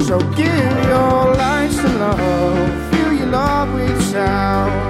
So give your life to love, fill your love with sound.